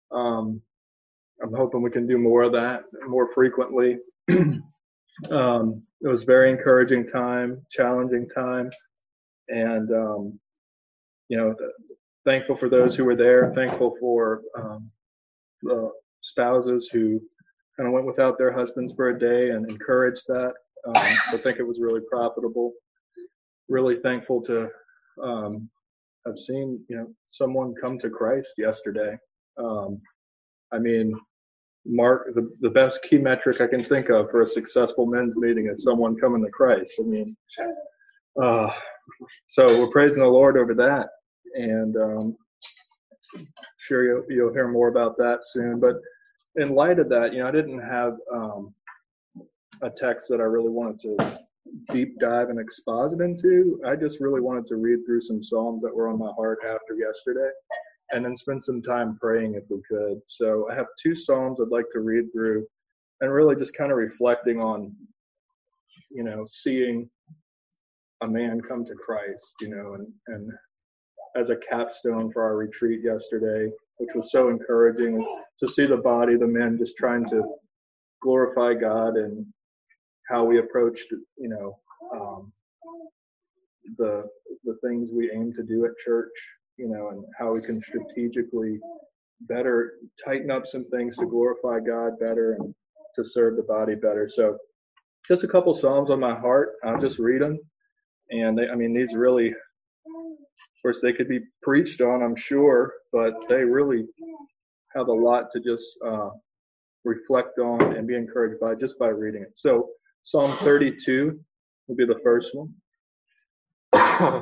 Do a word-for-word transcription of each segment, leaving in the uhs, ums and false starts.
Um, I'm hoping we can do more of that more frequently. um, it was a very encouraging time, challenging time, and um, you know, thankful for those who were there. Thankful for um, the spouses who kind of went without their husbands for a day and encouraged that. Um, so I think it was really profitable. Really thankful to um, have seen, you know, someone come to Christ yesterday. Um, I mean, Mark, the, the best key metric I can think of for a successful men's meeting is someone coming to Christ. I mean, uh, so we're praising the Lord over that, and um, sure you'll, you'll hear more about that soon. But in light of that, you know, I didn't have um, a text that I really wanted to deep dive and exposit into. I just really wanted to read through some Psalms that were on my heart after yesterday, and then spend some time praying if we could. So I have two Psalms I'd like to read through, and really just kind of reflecting on, you know, seeing a man come to Christ, you know, and, and as a capstone for our retreat yesterday, which was so encouraging to see the body, the men just trying to glorify God and how we approached, you know, um, the the things we aim to do at church, you know, and how we can strategically better tighten up some things to glorify God better and to serve the body better. So just a couple Psalms on my heart. I'll just read them. And they, I mean, these really, of course, they could be preached on, I'm sure, but they really have a lot to just uh, reflect on and be encouraged by just by reading it. So Psalm thirty-two will be the first one. And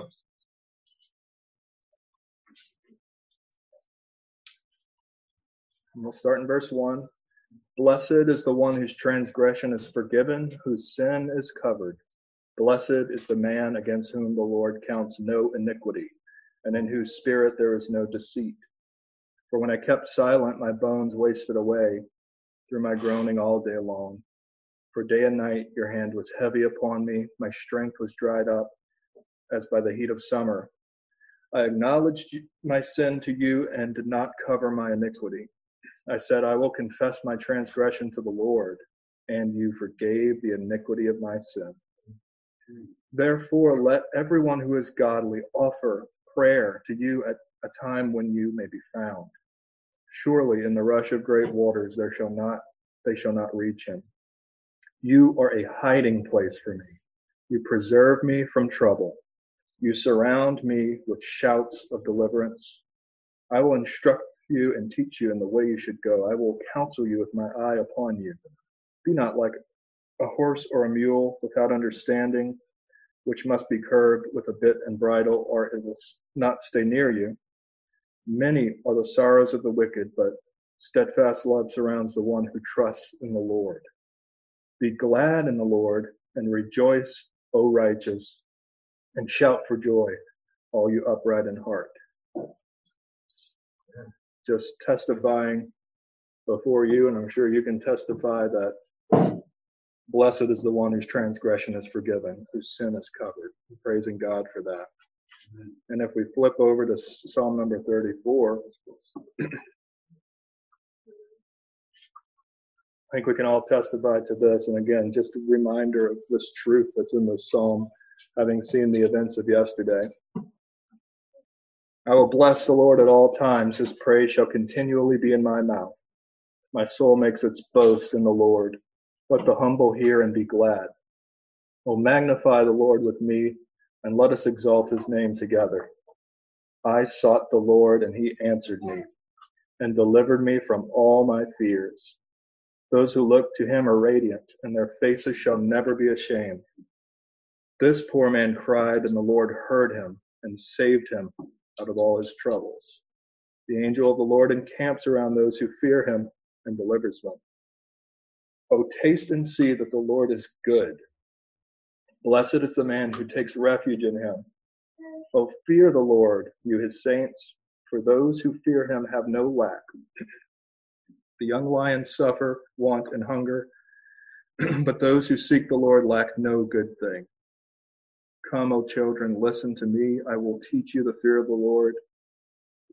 we'll start in verse one. Blessed is the one whose transgression is forgiven, whose sin is covered. Blessed is the man against whom the Lord counts no iniquity, and in whose spirit there is no deceit. For when I kept silent, my bones wasted away through my groaning all day long. For day and night your hand was heavy upon me, my strength was dried up as by the heat of summer. I acknowledged my sin to you and did not cover my iniquity. I said, I will confess my transgression to the Lord, and you forgave the iniquity of my sin. Therefore, let everyone who is godly offer prayer to you at a time when you may be found. Surely in the rush of great waters there shall not they shall not reach him. You are a hiding place for me. You preserve me from trouble. You surround me with shouts of deliverance. I will instruct you and teach you in the way you should go. I will counsel you with my eye upon you. Be not like a horse or a mule without understanding, which must be curbed with a bit and bridle, or it will not stay near you. Many are the sorrows of the wicked, but steadfast love surrounds the one who trusts in the Lord. Be glad in the Lord and rejoice, O righteous, and shout for joy, all you upright in heart. Just testifying before you, and I'm sure you can testify that blessed is the one whose transgression is forgiven, whose sin is covered. I'm praising God for that. Amen. And if we flip over to Psalm number thirty-four, I think we can all testify to this. And again, just a reminder of this truth that's in this psalm, having seen the events of yesterday. I will bless the Lord at all times. His praise shall continually be in my mouth. My soul makes its boast in the Lord. Let the humble hear and be glad. Oh, magnify the Lord with me, and let us exalt his name together. I sought the Lord, and he answered me, and delivered me from all my fears. Those who look to him are radiant, and their faces shall never be ashamed. This poor man cried, and the Lord heard him, and saved him out of all his troubles. The angel of the Lord encamps around those who fear him, and delivers them. Oh, taste and see that the Lord is good. Blessed is the man who takes refuge in him. Oh, fear the Lord, you his saints, for those who fear him have no lack. The young lions suffer want and hunger, but those who seek the Lord lack no good thing. Come, O children, listen to me. I will teach you the fear of the Lord.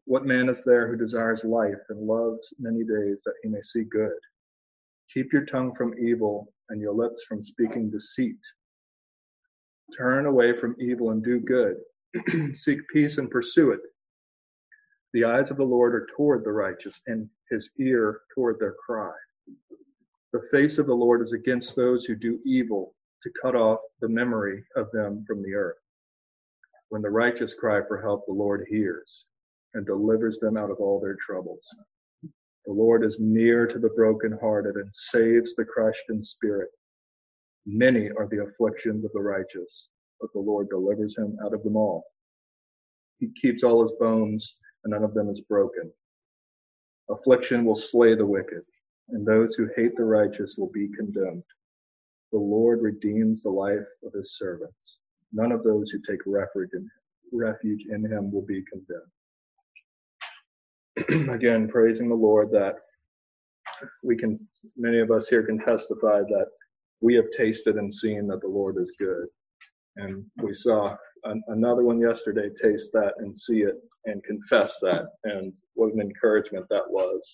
What man is there who desires life and loves many days that he may see good? Keep your tongue from evil and your lips from speaking deceit. Turn away from evil and do good. Seek peace and pursue it. The eyes of the Lord are toward the righteous, and his ear toward their cry. The face of the Lord is against those who do evil, to cut off the memory of them from the earth. When the righteous cry for help, the Lord hears and delivers them out of all their troubles. The Lord is near to the brokenhearted and saves the crushed in spirit. Many are the afflictions of the righteous, but the Lord delivers him out of them all. He keeps all his bones, and none of them is broken. Affliction will slay the wicked, and those who hate the righteous will be condemned. The Lord redeems the life of his servants. None of those who take refuge in, refuge in him will be condemned. Again, praising the Lord that we can, many of us here can testify that we have tasted and seen that the Lord is good. And we saw an, another one yesterday, taste that and see it and confess that. And what an encouragement that was.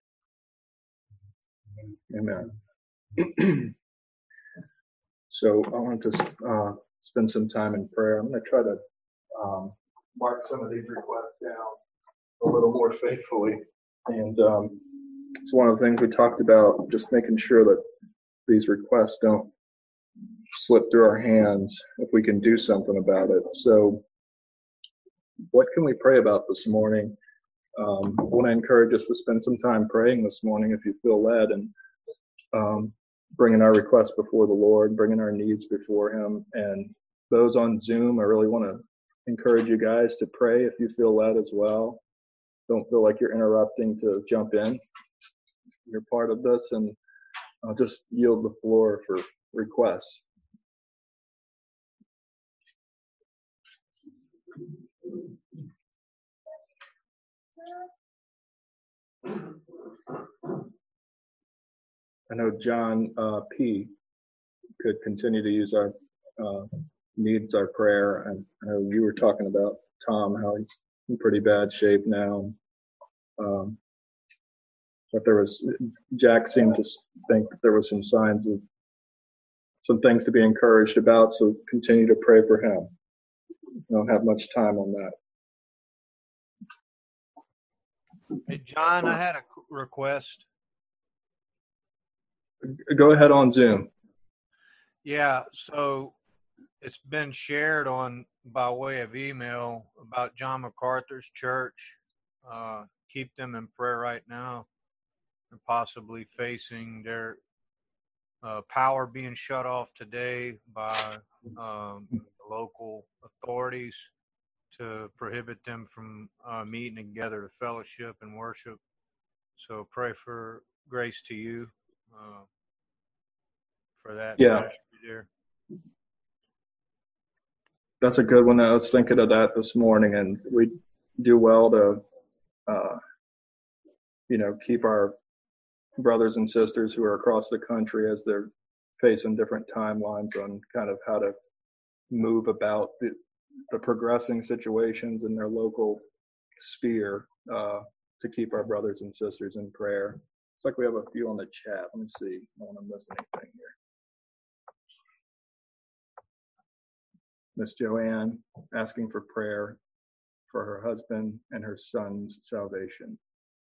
Amen. So I want to uh, spend some time in prayer. I'm going to try to um, mark some of these requests down a little more faithfully. And um, it's one of the things we talked about, just making sure that these requests don't slip through our hands if we can do something about it. So what can we pray about this morning? Um, I want to encourage us to spend some time praying this morning if you feel led, and um, bringing our requests before the Lord, bringing our needs before him. And those on Zoom, I really want to encourage you guys to pray if you feel led as well. Don't feel like you're interrupting to jump in. You're part of this, and I'll just yield the floor for requests. I know John uh, P. could continue to use our uh, needs, our prayer. And I know you were talking about Tom, how he's in pretty bad shape now. Um, but there was, Jack seemed to think that there was some signs of some things to be encouraged about. So continue to pray for him. I don't have much time on that. Hey, John, I had a request. Go ahead on Zoom. Yeah, so it's been shared on by way of email about John MacArthur's church. Uh, keep them in prayer right now. They're possibly facing their uh, power being shut off today by um, the local authorities to prohibit them from uh, meeting together to fellowship and worship. So pray for grace to you uh, for that. Yeah. There. That's a good one. I was thinking of that this morning, and we do well to, uh, you know, keep our brothers and sisters who are across the country as they're facing different timelines on kind of how to move about the, the progressing situations in their local sphere, uh, to keep our brothers and sisters in prayer. It's like we have a few on the chat. Let me see. I don't want to miss anything here. Miss Joanne asking for prayer for her husband and her son's salvation.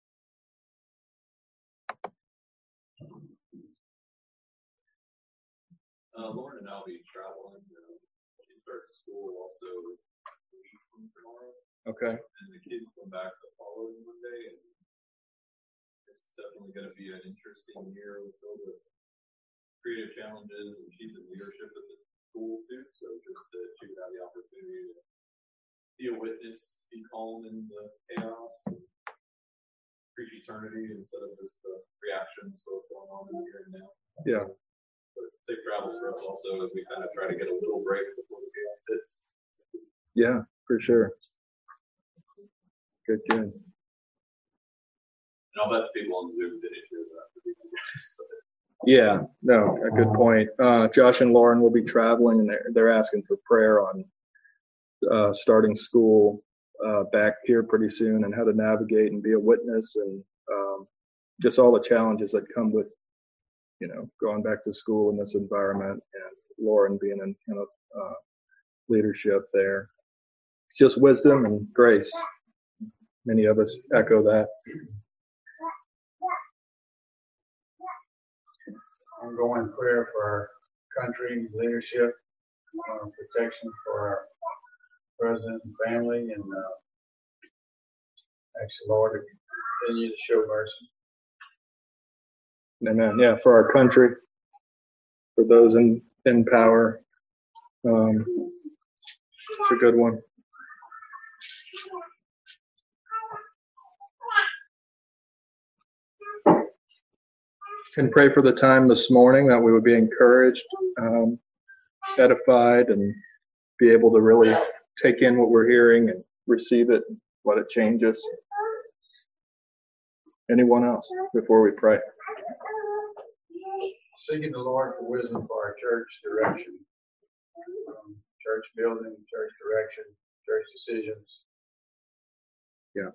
Uh, Lauren and I'll be traveling. Uh, she starts school also a week from tomorrow. Okay. And the kids come back the following Monday. And it's definitely going to be an interesting year with all the creative challenges, and she's in leadership at the school too. So just that she would have the opportunity to be a witness, be calm in the chaos, and preach eternity instead of just the reactions to what's going on in the here and now. Yeah. But safe travels for us also as we kind of try to get a little break before the chaos hits. Yeah, for sure. Good, good. And I'll bet the people on Zoom didn't hear that. Yeah, no, a good point. Uh, Josh and Lauren will be traveling, and they're, they're asking for prayer on uh, starting school uh, back here pretty soon, and how to navigate and be a witness, and um, just all the challenges that come with, you know, going back to school in this environment, and Lauren being in kind of uh, leadership there. It's just wisdom and grace. Many of us echo that. Ongoing prayer for our country, leadership, uh, protection for our president and family, and uh, ask the Lord to continue to show mercy. Amen. Yeah, for our country, for those in, in power. Um, it's a good one. And pray for the time this morning that we would be encouraged, um, edified, and be able to really take in what we're hearing and receive it, let it change us. Anyone else before we pray? Seeking the Lord for wisdom for our church direction, um, church building, church direction, church decisions. Yeah.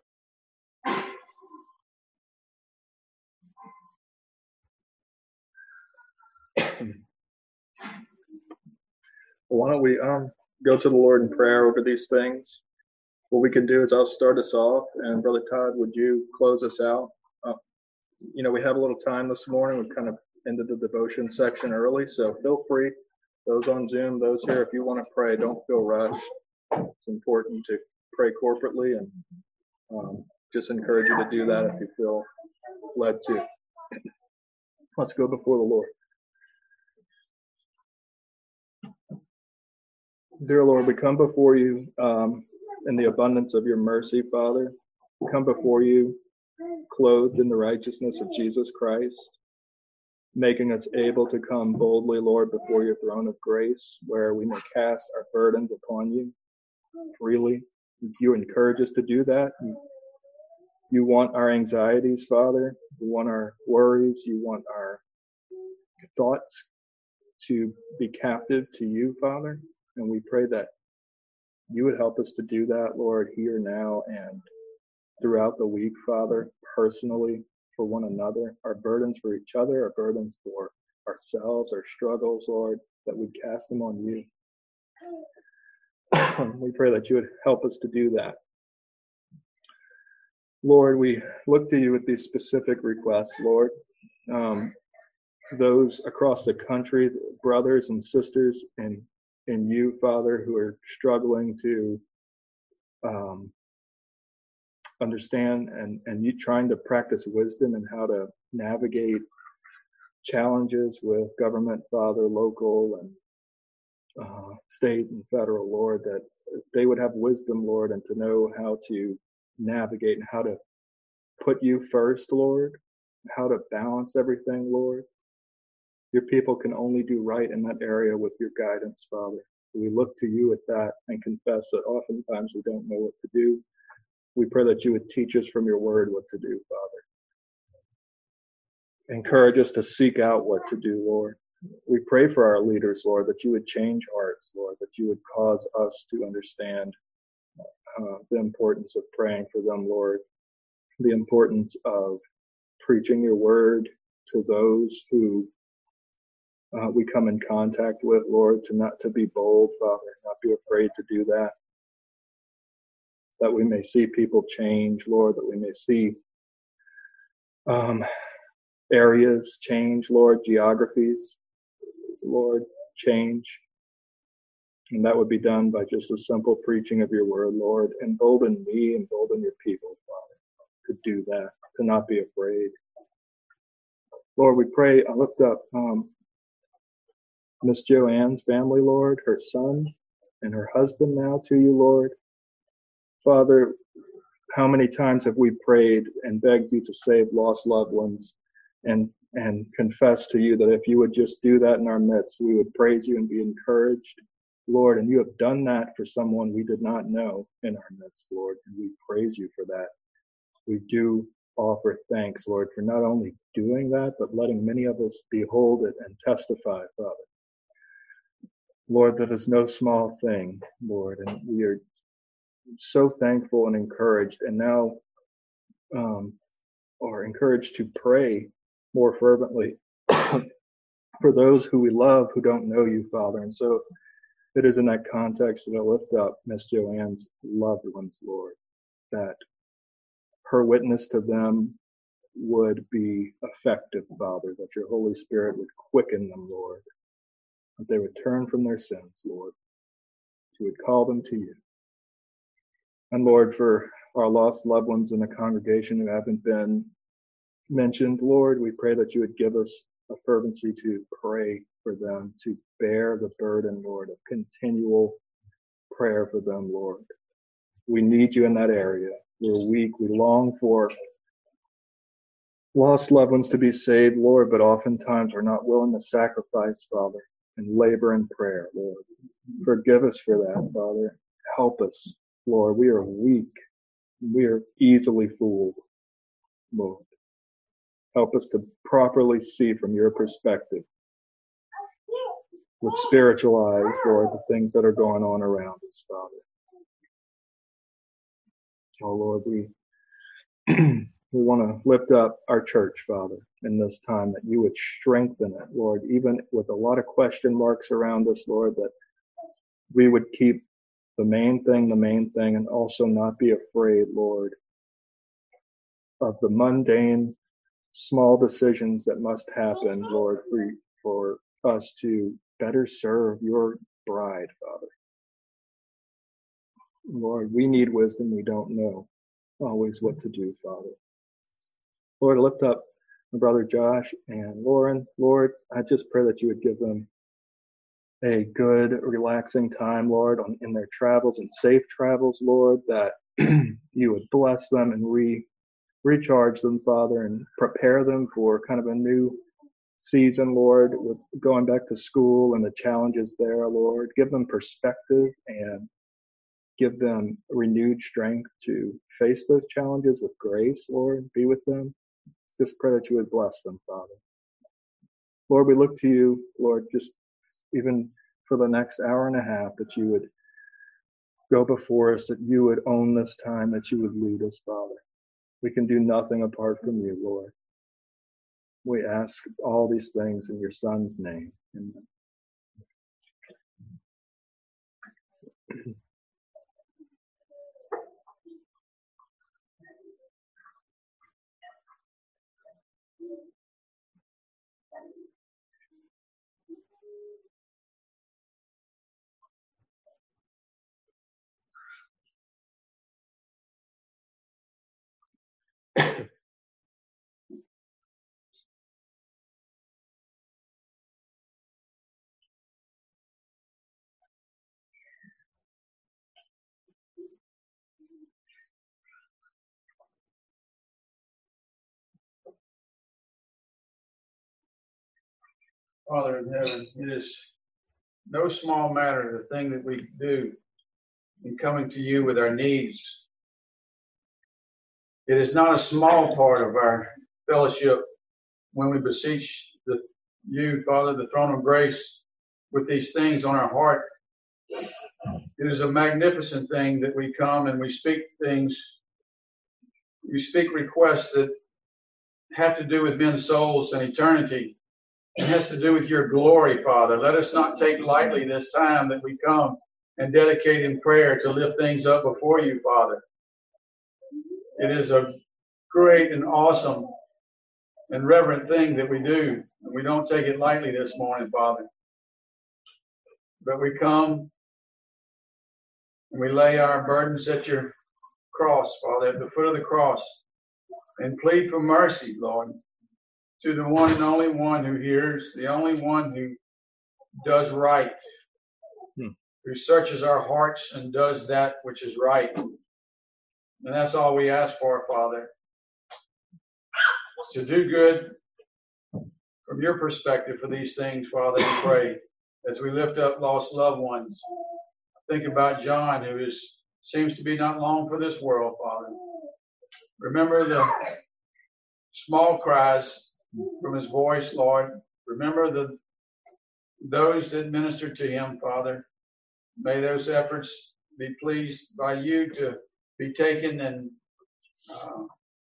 Well, why don't we um go to the Lord in prayer over these things? What we can do is I'll start us off, and Brother Todd, would you close us out? Uh, you know, we had a little time this morning. We kind of ended the devotion section early, so feel free, those on Zoom, those here, if you want to pray, don't feel rushed. It's important to pray corporately, and um, just encourage you to do that if you feel led to. Let's go before the Lord. Dear Lord, we come before you um, in the abundance of your mercy, Father. We come before you clothed in the righteousness of Jesus Christ, making us able to come boldly, Lord, before your throne of grace, where we may cast our burdens upon you freely. You encourage us to do that. You, you want our anxieties, Father. You want our worries. You want our thoughts to be captive to you, Father. And we pray that you would help us to do that, Lord, here now and throughout the week, Father, personally, for one another, our burdens for each other, our burdens for ourselves, our struggles, Lord, that we cast them on you. We pray that you would help us to do that. Lord, we look to you with these specific requests, Lord. Um, those across the country, brothers and sisters in, in you, Father, who are struggling to um, understand and, and you trying to practice wisdom and how to navigate challenges with government, Father, local and uh, state and federal, Lord, that they would have wisdom, Lord, and to know how to navigate and how to put you first, Lord, how to balance everything, Lord. Your people can only do right in that area with your guidance, Father. We look to you at that and confess that oftentimes we don't know what to do. We pray that you would teach us from your word what to do, Father. Encourage us to seek out what to do, Lord. We pray for our leaders, Lord, that you would change hearts, Lord, that you would cause us to understand uh, the importance of praying for them, Lord, the importance of preaching your word to those who uh, we come in contact with, Lord, to not to be bold, Father, not be afraid to do that, that we may see people change, Lord, that we may see um, areas change, Lord, geographies, Lord, change. And that would be done by just a simple preaching of your word, Lord. Embolden me, embolden your people, Father, to do that, to not be afraid. Lord, we pray, I lift up um, Miss Joanne's family, Lord, her son and her husband now to you, Lord. Father, how many times have we prayed and begged you to save lost loved ones and and confess to you that if you would just do that in our midst, we would praise you and be encouraged, Lord, and you have done that for someone we did not know in our midst, Lord, and we praise you for that. We do offer thanks, Lord, for not only doing that, but letting many of us behold it and testify, Father. Lord, that is no small thing, Lord, and we are so thankful and encouraged, and now um, are encouraged to pray more fervently for those who we love who don't know you, Father. And so it is in that context that I lift up Miss Joanne's loved ones, Lord, that her witness to them would be effective, Father, that your Holy Spirit would quicken them, Lord, that they would turn from their sins, Lord, that you would call them to you. And Lord, for our lost loved ones in the congregation who haven't been mentioned, Lord, we pray that you would give us a fervency to pray for them, to bear the burden, Lord, of continual prayer for them, Lord. We need you in that area. We're weak. We long for lost loved ones to be saved, Lord, but oftentimes we're not willing to sacrifice, Father, and labor in prayer, Lord. Forgive us for that, Father. Help us, Lord. We are weak. We are easily fooled, Lord. Help us to properly see from your perspective, with spiritual eyes, Lord, the things that are going on around us, Father. Oh, Lord, we we want to lift up our church, Father, in this time, that you would strengthen it, Lord, even with a lot of question marks around us, Lord, that we would keep the main thing the main thing and also not be afraid, Lord, of the mundane, small decisions that must happen, Lord, for, for us to better serve your bride, Father. Lord, we need wisdom. We don't know always what to do, Father. Lord, lift up my brother Josh and Lauren. Lord, I just pray that you would give them a good, relaxing time, Lord, on, in their travels and safe travels, Lord, that you would bless them and re recharge them, Father, and prepare them for kind of a new season, Lord, with going back to school and the challenges there, Lord. Give them perspective and give them renewed strength to face those challenges with grace, Lord. Be with them. Just pray that you would bless them, Father. Lord, we look to you, Lord, just even for the next hour and a half, that you would go before us, that you would own this time, that you would lead us, Father. We can do nothing apart from you, Lord. We ask all these things in your Son's name. Amen. Father in heaven, it is no small matter the thing that we do in coming to you with our needs. It is not a small part of our fellowship when we beseech the, you, Father, the throne of grace, with these things on our heart. It is a magnificent thing that we come and we speak things, we speak requests that have to do with men's souls and eternity. It has to do with your glory, Father. Let us not take lightly this time that we come and dedicate in prayer to lift things up before you, Father. It is a great and awesome and reverent thing that we do, and we don't take it lightly this morning, Father. But we come and we lay our burdens at your cross, Father, at the foot of the cross, and plead for mercy, Lord, to the one and only one who hears, the only one who does right, hmm. who searches our hearts and does that which is right. And that's all we ask for, Father. To do good from your perspective for these things, Father, we pray as we lift up lost loved ones. Think about John, who is seems to be not long for this world, Father. Remember the small cries from his voice, Lord. Remember the those that ministered to him, Father. May those efforts be pleased by you to be taken and uh,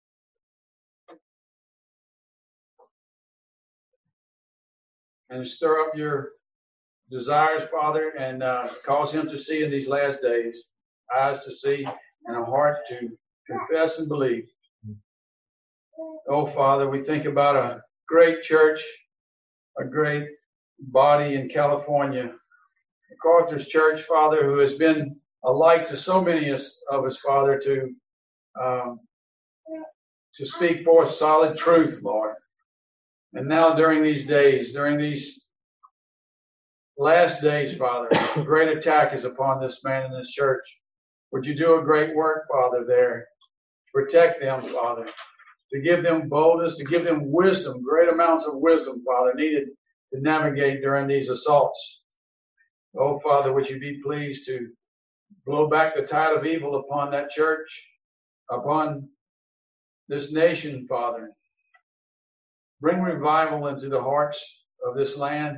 and stir up your desires, Father, and uh, cause him to see in these last days, eyes to see and a heart to confess and believe. Oh, Father, we think about a great church, a great body in California, MacArthur's Church, Father, who has been a light to so many of us, Father, to um, to speak forth solid truth, Lord. And now during these days, during these last days, Father, a great attack is upon this man in this church. Would you do a great work, Father, there? Protect them, Father. To give them boldness, to give them wisdom, great amounts of wisdom, Father, needed to navigate during these assaults. Oh, Father, would you be pleased to blow back the tide of evil upon that church, upon this nation, Father. Bring revival into the hearts of this land.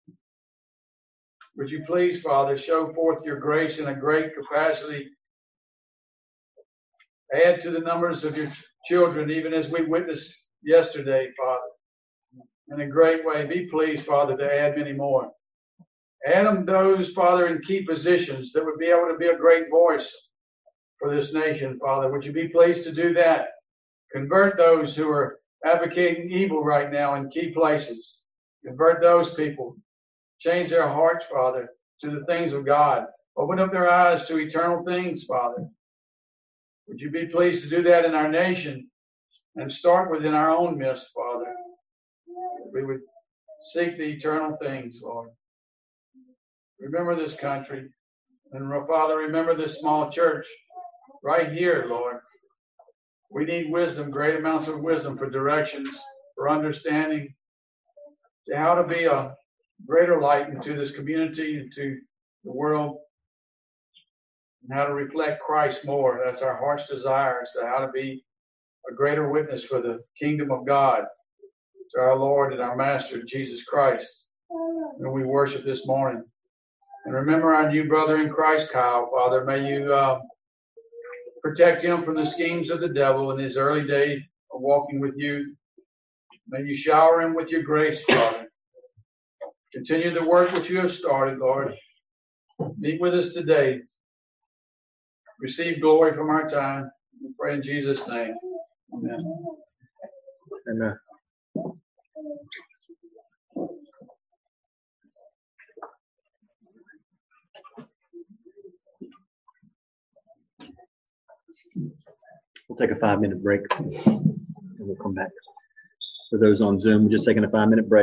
Would you please, Father, show forth your grace in a great capacity. Add to the numbers of your children, even as we witnessed yesterday, Father. In a great way, be pleased, Father, to add many more. Add them those, Father, in key positions that would be able to be a great voice for this nation, Father. Would you be pleased to do that? Convert those who are advocating evil right now in key places. Convert those people. Change their hearts, Father, to the things of God. Open up their eyes to eternal things, Father. Would you be pleased to do that in our nation and start within our own midst, Father? We would seek the eternal things, Lord. Remember this country. And Father, remember this small church right here, Lord. We need wisdom, great amounts of wisdom for directions, for understanding, to how to be a greater light into this community, into the world, and how to reflect Christ more. That's our heart's desire, is to how to be a greater witness for the kingdom of God, to our Lord and our Master, Jesus Christ, whom we worship this morning. And remember our new brother in Christ, Kyle, Father. May you uh, protect him from the schemes of the devil in his early days of walking with you. May you shower him with your grace, Father. Continue the work which you have started, Lord. Meet with us today. Receive glory from our time. We pray in Jesus' name. Amen. Amen. We'll take a five-minute break, and we'll come back. For those on Zoom, we're just taking a five-minute break.